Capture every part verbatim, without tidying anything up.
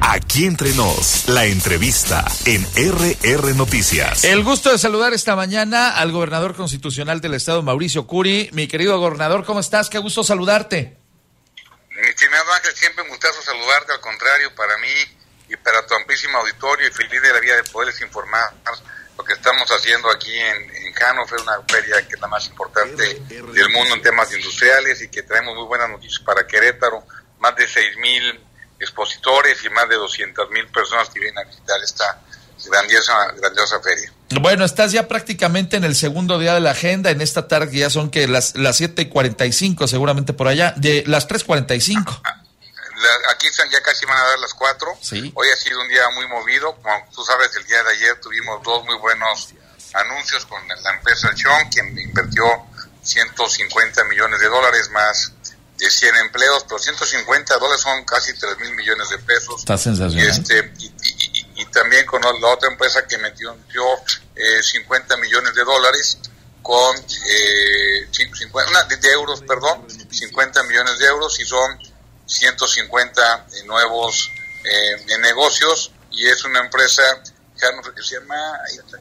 Aquí Entre Nos, la entrevista en R R Noticias. El gusto de saludar esta mañana al gobernador constitucional del estado, Mauricio Curi. Mi querido gobernador, ¿cómo estás? Qué gusto saludarte. Mi estimado Ángel, siempre un gustazo saludarte, al contrario, para mí y para tu amplísimo auditorio, y feliz de la vida de poderles informar lo que estamos haciendo aquí en, en Hannover, una feria que es la más importante del mundo en temas industriales y que traemos muy buenas noticias para Querétaro, más de seis mil expositores y más de doscientas mil personas que vienen a visitar esta grandiosa, grandiosa feria. Bueno, estás ya prácticamente en el segundo día de la agenda. En esta tarde ya son que las las siete y cuarenta y cinco seguramente por allá, de las tres cuarenta y cinco. La, aquí están, ya casi van a dar las cuatro. Sí. Hoy ha sido un día muy movido. Como tú sabes, el día de ayer tuvimos dos muy buenos anuncios con la empresa Chong, quien invirtió ciento cincuenta millones de dólares más de cien empleos, pero ciento cincuenta dólares son casi tres mil millones de pesos. Está sensacional. Y, este, y, y, y, y también con la otra empresa que metió, metió eh, cincuenta millones de dólares con eh, cincuenta, una, de, de euros, perdón, cincuenta millones de euros, y son ciento cincuenta eh, nuevos eh, en negocios, y es una empresa que se llama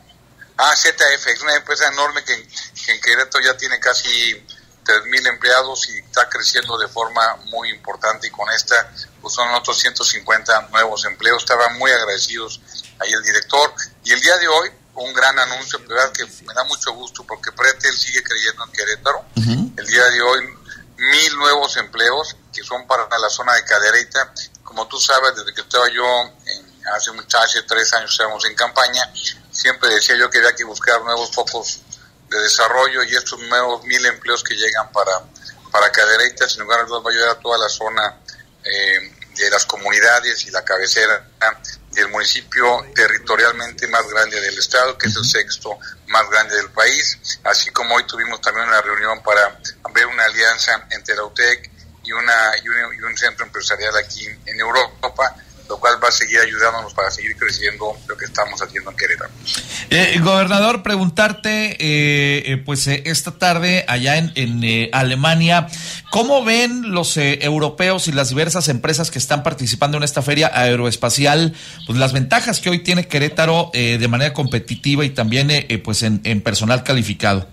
ah, Z F, es una empresa enorme que, que en Querétaro ya tiene casi tres mil empleados y está creciendo de forma muy importante, y con esta pues son otros ciento cincuenta nuevos empleos. Estaban muy agradecidos ahí el director, y el día de hoy un gran anuncio, verdad que me da mucho gusto porque Pretel sigue creyendo en Querétaro. Uh-huh. El día de hoy mil nuevos empleos que son para la zona de Cadereyta. Como tú sabes, desde que estaba yo en, hace mucho, hace tres años estábamos en campaña, siempre decía yo que había que buscar nuevos focos de desarrollo, y estos nuevos mil empleos que llegan para para Cadereyta, sin lugar a dudas, va a ayudar a toda la zona eh, de las comunidades y la cabecera del municipio territorialmente más grande del estado, que es el sexto más grande del país, así como hoy tuvimos también una reunión para ver una alianza entre la U T E C y, una, y, un, y un centro empresarial aquí en Europa, lo cual va a seguir ayudándonos para seguir creciendo lo que estamos haciendo en Querétaro. Eh, gobernador, preguntarte, eh, eh, pues eh, esta tarde allá en, en eh, Alemania, ¿cómo ven los eh, europeos y las diversas empresas que están participando en esta feria aeroespacial, pues las ventajas que hoy tiene Querétaro eh, de manera competitiva y también eh, eh, pues en, en personal calificado?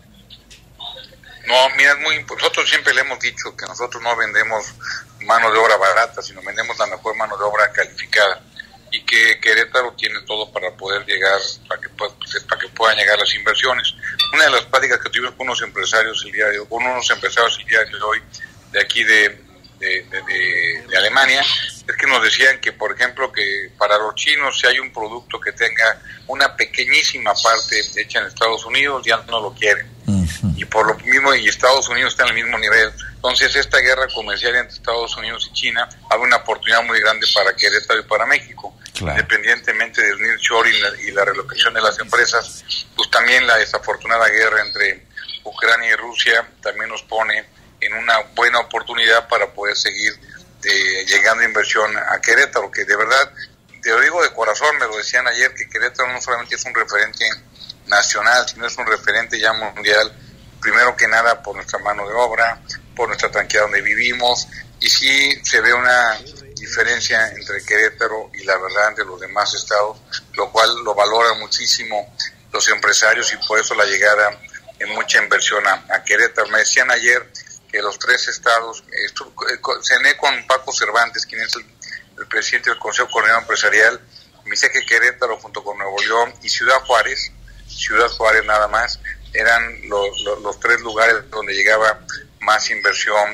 No, mira, es muy, nosotros siempre le hemos dicho que nosotros no vendemos mano de obra barata, sino vendemos la mejor mano de obra calificada, y que Querétaro tiene todo para poder llegar, para que, para que puedan llegar las inversiones. Una de las pláticas que tuvimos con unos empresarios el día de hoy, con unos empresarios el día de hoy, de aquí de, de, de, de, de Alemania, es que nos decían que, por ejemplo, que para los chinos, si hay un producto que tenga una pequeñísima parte hecha en Estados Unidos, ya no lo quieren. Y por lo mismo, y Estados Unidos está en el mismo nivel. Entonces, esta guerra comercial entre Estados Unidos y China abre una oportunidad muy grande para Querétaro y para México. Claro. Independientemente del nearshoring y la, y la relocación de las empresas, pues también la desafortunada guerra entre Ucrania y Rusia también nos pone en una buena oportunidad para poder seguir de, llegando inversión a Querétaro, que de verdad, te lo digo de corazón, me lo decían ayer, que Querétaro no solamente es un referente nacional, sino es un referente ya mundial, primero que nada por nuestra mano de obra, por nuestra tranquilidad donde vivimos, y sí se ve una diferencia entre Querétaro y la verdad entre los demás estados, lo cual lo valoran muchísimo los empresarios, y por eso la llegada en mucha inversión a, a Querétaro. Me decían ayer que los tres estados, esto, cené con Paco Cervantes, quien es el, el presidente del Consejo Coordinador Empresarial, me dice que Querétaro junto con Nuevo León y Ciudad Juárez, Ciudad Juárez nada más, eran los, los, los tres lugares donde llegaba más inversión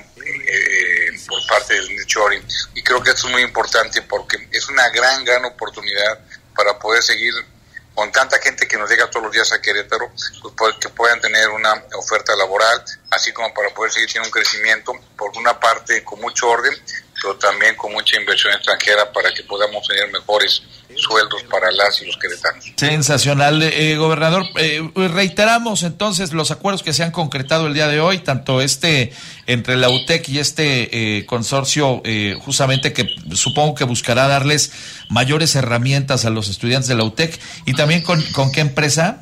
eh, por parte del nearshoring, y creo que esto es muy importante porque es una gran, gran oportunidad para poder seguir con tanta gente que nos llega todos los días a Querétaro, pues que puedan tener una oferta laboral, así como para poder seguir teniendo un crecimiento, por una parte con mucho orden, pero también con mucha inversión extranjera para que podamos tener mejores sueldos para las y los queretanos. Sensacional, eh, gobernador. Eh, reiteramos entonces los acuerdos que se han concretado el día de hoy, tanto este entre la U T E C y este eh, consorcio, eh, justamente que supongo que buscará darles mayores herramientas a los estudiantes de la U T E C, y también con, ¿con qué empresa?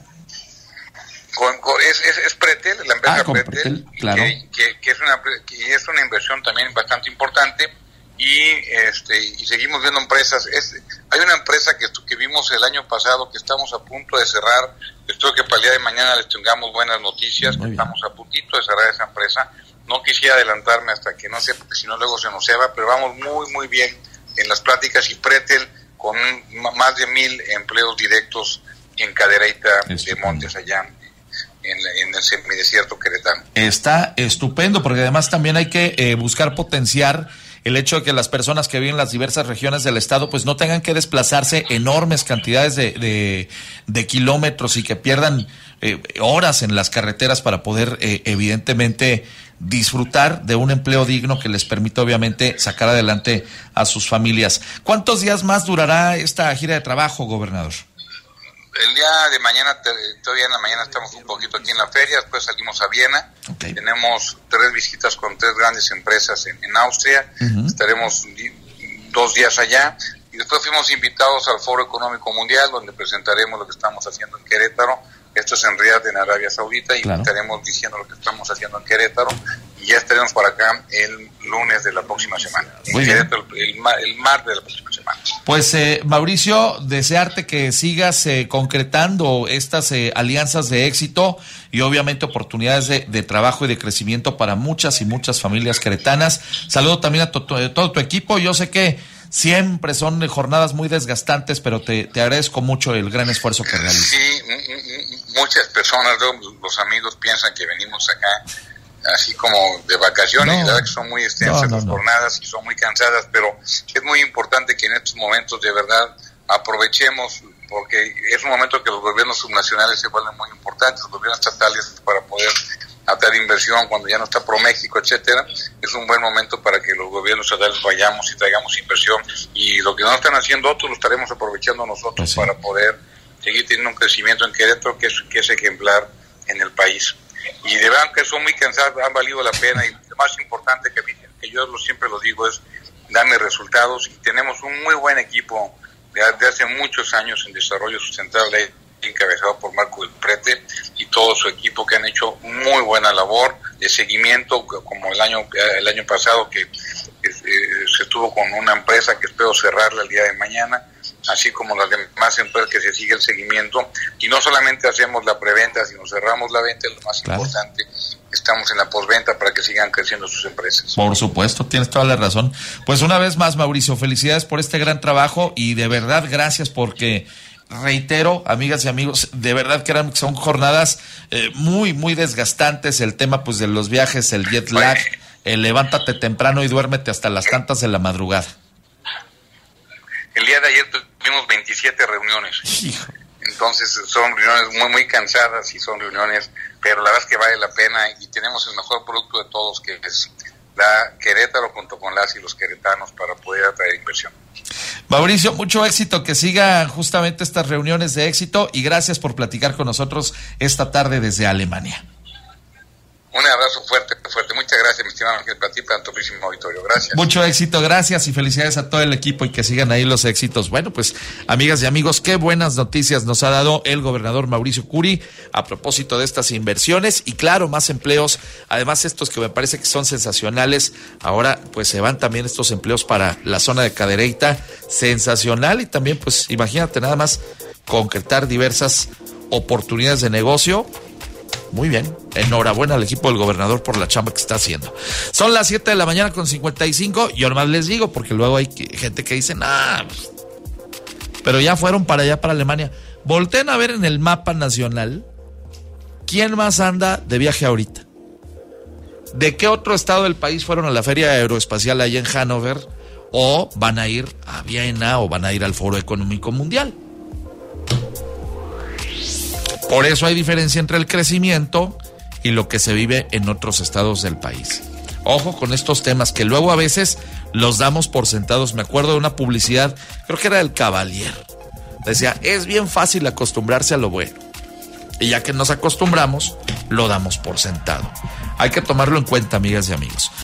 Con, con, es, es, es Pretel, la empresa ah, Pretel, Pretel, claro. que, que, que, es una, que es una inversión también bastante importante, y este y seguimos viendo empresas. Es, hay una empresa que, que vimos el año pasado que estamos a punto de cerrar. Espero que para el día de mañana les tengamos buenas noticias, que estamos a puntito de cerrar esa empresa. No quisiera adelantarme hasta que no sé, porque si no luego se nos se va, pero vamos muy muy bien en las pláticas, y Pretel con más de mil empleos directos en Cadereyta de Montes, allá en, en el semidesierto queretano. Está estupendo, porque además también hay que eh, buscar potenciar el hecho de que las personas que viven en las diversas regiones del estado pues no tengan que desplazarse enormes cantidades de, de, de kilómetros y que pierdan eh, horas en las carreteras para poder eh, evidentemente disfrutar de un empleo digno que les permita obviamente sacar adelante a sus familias. ¿Cuántos días más durará esta gira de trabajo, gobernador? El día de mañana, todavía en la mañana estamos un poquito aquí en la feria, después salimos a Viena. Okay. Tenemos tres visitas con tres grandes empresas en, en Austria. Uh-huh. Estaremos dos días allá y después fuimos invitados al Foro Económico Mundial, donde presentaremos lo que estamos haciendo en Querétaro. Esto es en Riad, en Arabia Saudita, y claro, estaremos diciendo lo que estamos haciendo en Querétaro, y ya estaremos por acá el lunes de la próxima semana. En Querétaro, el, el, el martes de la próxima semana. Pues eh, Mauricio, desearte que sigas eh, concretando estas eh, alianzas de éxito y obviamente oportunidades de, de trabajo y de crecimiento para muchas y muchas familias queretanas. Saludo también a to, to, todo tu equipo. Yo sé que siempre son jornadas muy desgastantes, pero te, te agradezco mucho el gran esfuerzo que realizas. Sí, muchas personas, los amigos piensan que venimos acá así como de vacaciones, no, y la verdad que son muy extensas no, no, las jornadas no. y son muy cansadas, pero es muy importante que en estos momentos de verdad aprovechemos, porque es un momento que los gobiernos subnacionales se vuelven muy importantes, los gobiernos estatales, para poder atraer inversión cuando ya no está ProMéxico, etcétera. Es un buen momento para que los gobiernos estatales vayamos y traigamos inversión, y lo que no están haciendo otros lo estaremos aprovechando nosotros pues sí. para poder seguir teniendo un crecimiento en Querétaro que es, que es ejemplar en el país. Y de verdad que son muy cansados, han valido la pena, y lo más importante que, que yo lo, siempre lo digo es darme resultados, y tenemos un muy buen equipo de, de hace muchos años en desarrollo sustentable, encabezado por Marco del Prete y todo su equipo, que han hecho muy buena labor de seguimiento, como el año el año pasado que eh, se estuvo con una empresa que espero cerrarla el día de mañana, así como las demás empresas que se sigue el seguimiento, y no solamente hacemos la preventa, sino cerramos la venta, lo más claro. importante, estamos en la postventa para que sigan creciendo sus empresas. Por supuesto, tienes toda la razón. Pues una vez más, Mauricio, felicidades por este gran trabajo, y de verdad gracias, porque reitero, amigas y amigos, de verdad que eran, son jornadas eh, muy, muy desgastantes, el tema pues de los viajes, el jet lag, el levántate temprano y duérmete hasta las tantas de la madrugada. El día de ayer tuvimos veintisiete reuniones. Hijo. Entonces son reuniones muy muy cansadas, y son reuniones, pero la verdad es que vale la pena, y tenemos el mejor producto de todos, que es la Querétaro, junto con las y los queretanos, para poder atraer inversión. Mauricio, mucho éxito, que sigan justamente estas reuniones de éxito, y gracias por platicar con nosotros esta tarde desde Alemania. Un abrazo fuerte, fuerte. Muchas gracias, mi estimado Ángel, para ti, para tu próximo auditorio. Gracias. Mucho éxito, gracias, y felicidades a todo el equipo, y que sigan ahí los éxitos. Bueno, pues, amigas y amigos, qué buenas noticias nos ha dado el gobernador Mauricio Curi a propósito de estas inversiones, y claro, más empleos. Además, estos que me parece que son sensacionales. Ahora, pues, se van también estos empleos para la zona de Cadereyta. Sensacional, y también, pues, imagínate nada más concretar diversas oportunidades de negocio. Muy bien, enhorabuena al equipo del gobernador por la chamba que está haciendo. Son las siete de la mañana con cincuenta y cinco. Yo nomás les digo, porque luego hay gente que dice, nah, pero ya fueron para allá, para Alemania. Volteen a ver en el mapa nacional quién más anda de viaje ahorita. ¿De qué otro estado del país fueron a la Feria Aeroespacial allá en Hannover? ¿O van a ir a Viena, o van a ir al Foro Económico Mundial? Por eso hay diferencia entre el crecimiento y lo que se vive en otros estados del país. Ojo con estos temas, que luego a veces los damos por sentados. Me acuerdo de una publicidad, creo que era del Cavalier. Decía, es bien fácil acostumbrarse a lo bueno. Y ya que nos acostumbramos, lo damos por sentado. Hay que tomarlo en cuenta, amigas y amigos.